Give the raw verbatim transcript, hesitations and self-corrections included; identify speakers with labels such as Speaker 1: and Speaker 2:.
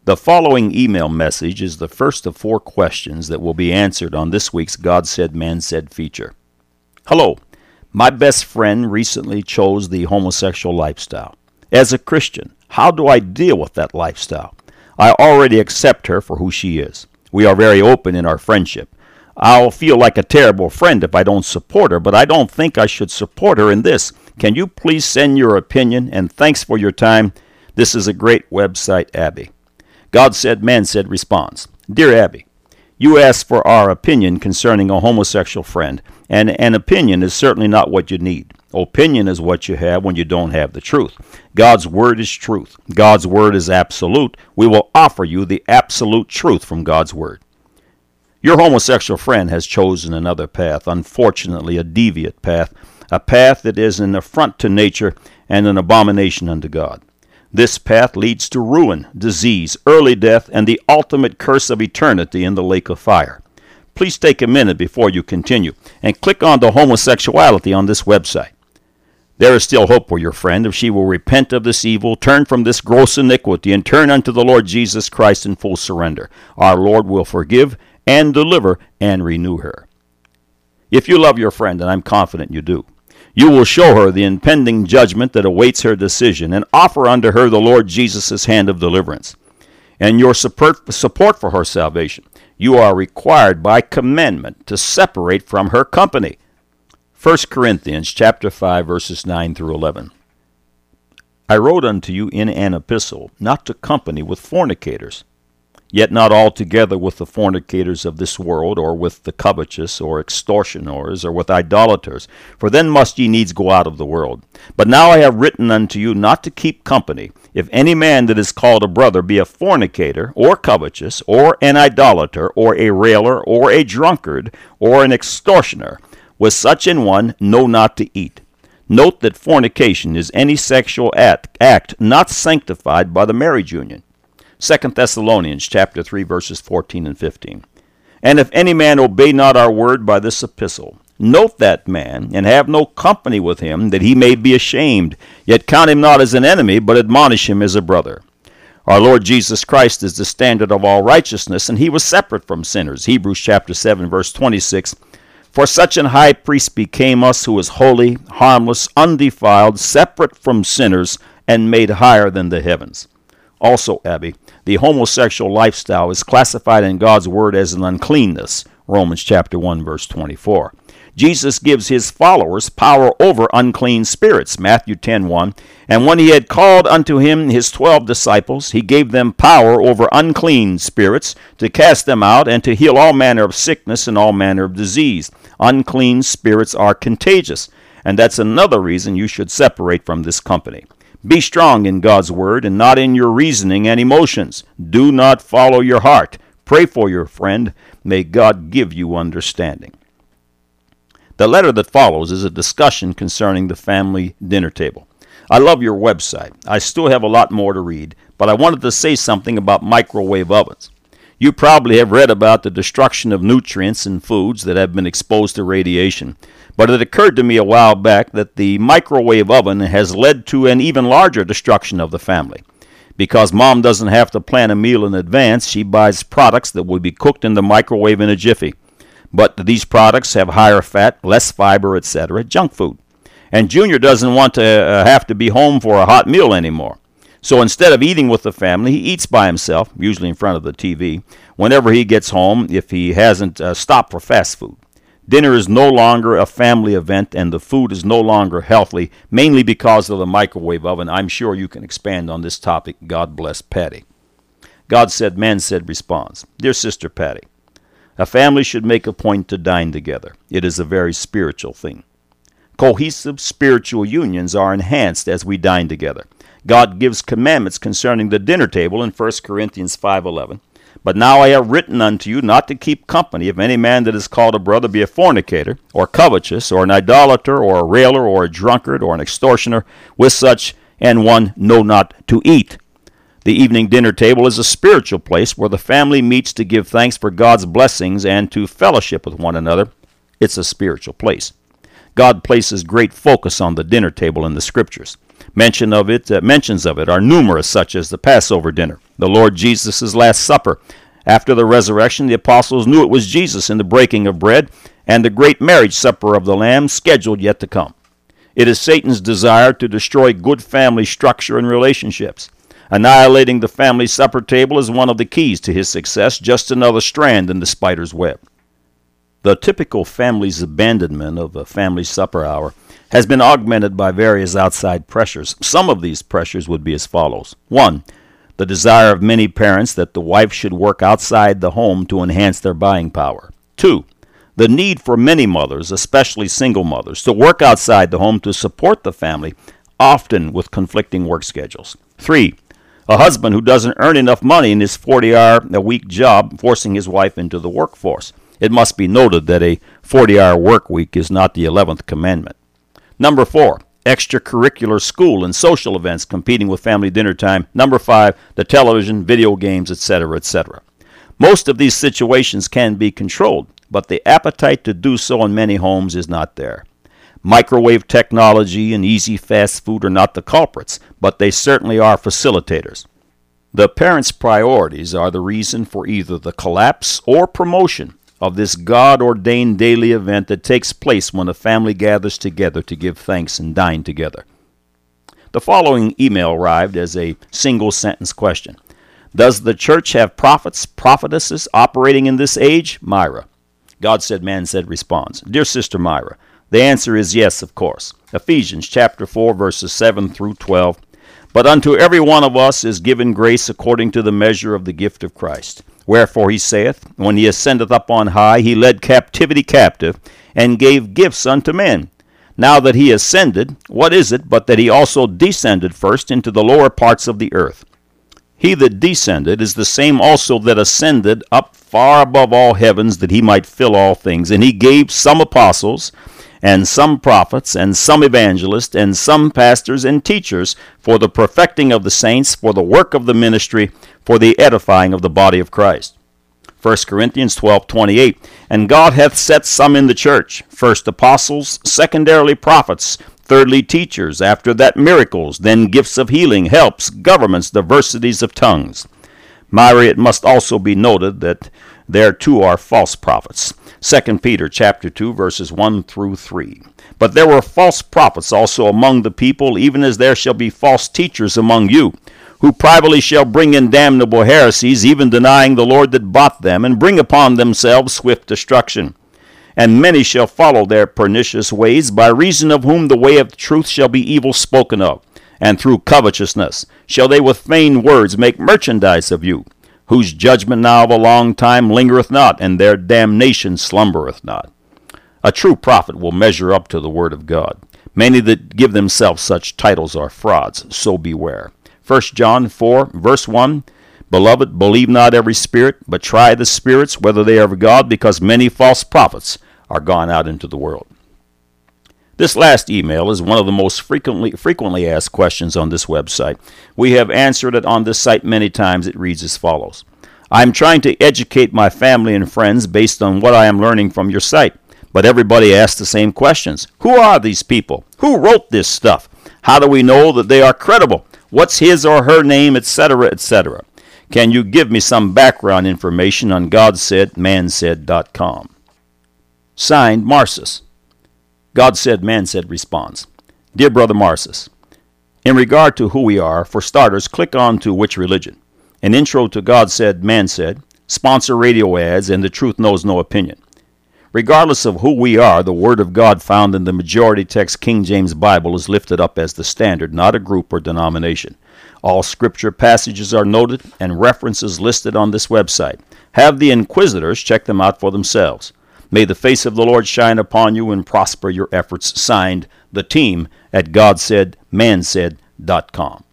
Speaker 1: The following email message is the first of four questions that will be answered on this week's God Said, Man Said feature. Hello, my best friend recently chose the homosexual lifestyle. As a Christian, how do I deal with that lifestyle? I already accept her for who she is. We are very open in our friendship. I'll feel like a terrible friend if I don't support her, but I don't think I should support her in this. Can you please send your opinion? And thanks for your time. This is a great website, Abby. God Said, Man Said responds, Dear Abby, you asked for our opinion concerning a homosexual friend, and an opinion is certainly not what you need. Opinion is what you have when you don't have the truth. God's word is truth. God's word is absolute. We will offer you the absolute truth from God's word. Your homosexual friend has chosen another path, unfortunately a deviant path, a path that is an affront to nature and an abomination unto God. This path leads to ruin, disease, early death, and the ultimate curse of eternity in the lake of fire. Please take a minute before you continue and click on the homosexuality on this website. There is still hope for your friend if she will repent of this evil, turn from this gross iniquity, and turn unto the Lord Jesus Christ in full surrender. Our Lord will forgive and deliver and renew her. If you love your friend, and I'm confident you do, you will show her the impending judgment that awaits her decision and offer unto her the Lord Jesus' hand of deliverance. And your support, support for her salvation, you are required by commandment to separate from her company. First Corinthians chapter five, verses nine through eleven. I wrote unto you in an epistle not to company with fornicators, yet not altogether with the fornicators of this world, or with the covetous, or extortioners, or with idolaters, for then must ye needs go out of the world. But now I have written unto you not to keep company, if any man that is called a brother be a fornicator, or covetous, or an idolater, or a railer, or a drunkard, or an extortioner. With such an one know not to eat. Note that fornication is any sexual act, act not sanctified by the marriage union. Second Thessalonians chapter three, verses fourteen and fifteen. And if any man obey not our word by this epistle, note that man, and have no company with him, that he may be ashamed. Yet count him not as an enemy, but admonish him as a brother. Our Lord Jesus Christ is the standard of all righteousness, and he was separate from sinners. Hebrews chapter seven, verse twenty-six. For such an high priest became us, who is holy, harmless, undefiled, separate from sinners, and made higher than the heavens. Also, Abby, the homosexual lifestyle is classified in God's word as an uncleanness. Romans chapter one, verse twenty-four. Jesus gives his followers power over unclean spirits. Matthew ten, one. And when he had called unto him his twelve disciples, he gave them power over unclean spirits, to cast them out, and to heal all manner of sickness and all manner of disease. Unclean spirits are contagious, and that's another reason you should separate from this company. Be strong in God's word and not in your reasoning and emotions. Do not follow your heart. Pray for your friend. May God give you understanding. The letter that follows is a discussion concerning the family dinner table. I love your website. I still have a lot more to read, but I wanted to say something about microwave ovens. You probably have read about the destruction of nutrients in foods that have been exposed to radiation. But it occurred to me a while back that the microwave oven has led to an even larger destruction of the family. Because mom doesn't have to plan a meal in advance, she buys products that will be cooked in the microwave in a jiffy. But these products have higher fat, less fiber, et cetera, junk food. And Junior doesn't want to uh, have to be home for a hot meal anymore. So instead of eating with the family, he eats by himself, usually in front of the T V, whenever he gets home if he hasn't uh, stopped for fast food. Dinner is no longer a family event, and the food is no longer healthy, mainly because of the microwave oven. I'm sure you can expand on this topic. God bless Patty. God Said, Man Said responds, Dear Sister Patty, a family should make a point to dine together. It is a very spiritual thing. Cohesive spiritual unions are enhanced as we dine together. God gives commandments concerning the dinner table in First Corinthians five eleven. But now I have written unto you not to keep company if any man that is called a brother be a fornicator, or covetous, or an idolater, or a railer, or a drunkard, or an extortioner. With such an one know not to eat. The evening dinner table is a spiritual place where the family meets to give thanks for God's blessings and to fellowship with one another. It's a spiritual place. God places great focus on the dinner table in the Scriptures. Mention of it, uh, mentions of it are numerous, such as the Passover dinner, the Lord Jesus' Last Supper. After the resurrection, the apostles knew it was Jesus in the breaking of bread, and the great marriage supper of the Lamb scheduled yet to come. It is Satan's desire to destroy good family structure and relationships. Annihilating the family supper table is one of the keys to his success, just another strand in the spider's web. The typical family's abandonment of a family supper hour has been augmented by various outside pressures. Some of these pressures would be as follows. One, the desire of many parents that the wife should work outside the home to enhance their buying power. Two, the need for many mothers, especially single mothers, to work outside the home to support the family, often with conflicting work schedules. Three, a husband who doesn't earn enough money in his forty-hour-a-week job, forcing his wife into the workforce. It must be noted that a forty-hour work week is not the eleventh commandment. Number four, extracurricular school and social events competing with family dinner time. Number five, the television, video games, et cetera, et cetera. Most of these situations can be controlled, but the appetite to do so in many homes is not there. Microwave technology and easy fast food are not the culprits, but they certainly are facilitators. The parents' priorities are the reason for either the collapse or promotion of this God-ordained daily event that takes place when a family gathers together to give thanks and dine together. The following email arrived as a single-sentence question. Does the church have prophets, prophetesses operating in this age? Myra. God Said, Man Said responds. Dear Sister Myra, the answer is yes, of course. Ephesians chapter four, verses seven through twelve. But unto every one of us is given grace according to the measure of the gift of Christ. Wherefore he saith, when he ascendeth up on high, he led captivity captive, and gave gifts unto men. Now that he ascended, what is it but that he also descended first into the lower parts of the earth? He that descended is the same also that ascended up far above all heavens, that he might fill all things. And he gave some apostles, and some prophets, and some evangelists, and some pastors and teachers, for the perfecting of the saints, for the work of the ministry, for the edifying of the body of Christ. First Corinthians twelve twenty-eight. And God hath set some in the church, first apostles, secondarily prophets, thirdly teachers, after that miracles, then gifts of healing, helps, governments, diversities of tongues. Myra, it must also be noted that there too are false prophets. Second Peter chapter two, verses one through three. But there were false prophets also among the people, even as there shall be false teachers among you, who privately shall bring in damnable heresies, even denying the Lord that bought them, and bring upon themselves swift destruction. And many shall follow their pernicious ways, by reason of whom the way of truth shall be evil spoken of. And through covetousness shall they with vain words make merchandise of you, whose judgment now of a long time lingereth not, and their damnation slumbereth not. A true prophet will measure up to the word of God. Many that give themselves such titles are frauds, so beware. First John four, verse one, Beloved, believe not every spirit, but try the spirits, whether they are of God, because many false prophets are gone out into the world. This last email is one of the most frequently frequently asked questions on this website. We have answered it on this site many times. It reads as follows. I'm trying to educate my family and friends based on what I am learning from your site, but everybody asks the same questions. Who are these people? Who wrote this stuff? How do we know that they are credible? What's his or her name, et cetera, et cetera? Can you give me some background information on God Said Man Said dot com? Signed, Marcis. God Said, Man Said responds. Dear Brother Marcis, in regard to who we are, for starters, click on to Which Religion, an intro to God Said, Man Said, sponsor radio ads, and The Truth Knows No Opinion. Regardless of who we are, the Word of God found in the majority text King James Bible is lifted up as the standard, not a group or denomination. All scripture passages are noted and references listed on this website. Have the inquisitors check them out for themselves. May the face of the Lord shine upon you and prosper your efforts. Signed, the team at God Said Man Said dot com.